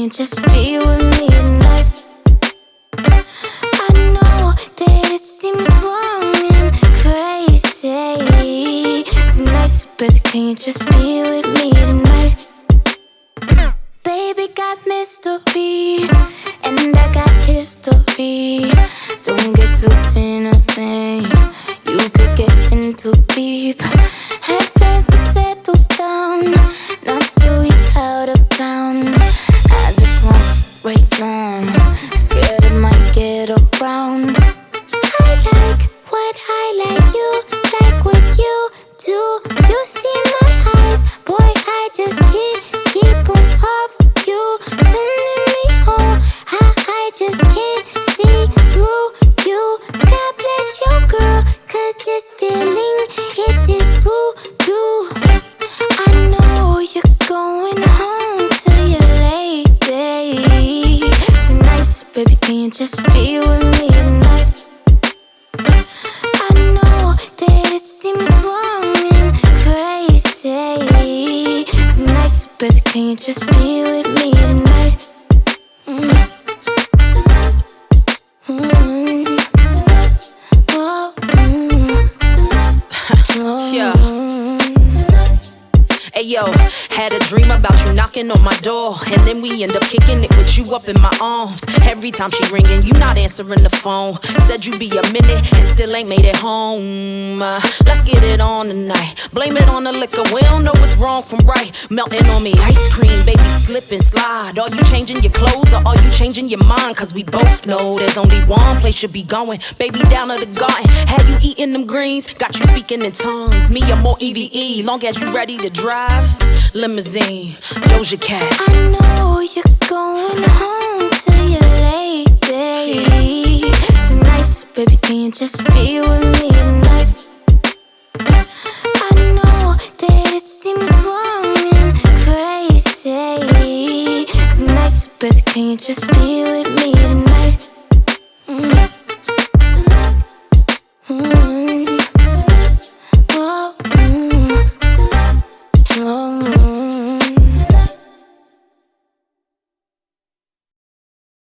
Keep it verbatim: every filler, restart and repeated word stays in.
you just be with me tonight? I know that it seems wrong and crazy tonight, so baby, can you just be with me tonight? Baby got mystery, and I got history. Don't get too innocent, you could get in too deep. Had plans to settle down, not till we out of town. I just want right now, scared it might get around. I like what I like, you like what you do. You see my eyes, boy, I just can't keep them off you, turning me on. I, I just can't see through you. God bless your girl, cause this feeling, it is voodoo. I know you're going home to your lady tonight, so baby, can you just be with me tonight? I know that it seems wrong and crazy tonight, so baby, can you just be with me tonight? Mm. Tonight. Mm. Tonight. Oh. Mm. Tonight. Oh. Yeah. Hey yo, had a dream about you knocking on my door, and then we end up kicking it with you up in my arms. Every time she ringing, you not answering the phone. Said you be a minute and still ain't made it home. Uh, let's get it on tonight. Blame it on the liquor, we don't know what's wrong from right. Melting on me, ice cream, baby, slip and slide. Are you changing your clothes or are you changing your mind? Cause we both know there's only one place you be going. Baby, down to the garden, had you eating them greens? Got you speaking in tongues, me I'm more E V E. Long as you ready to drive. Limousine, Doja Cat. I know you're going home to your lady tonight, so baby, can you just be with me tonight? I know that it seems wrong and crazy tonight, so baby, can you just be with me tonight? Mm. Tonight. Mm.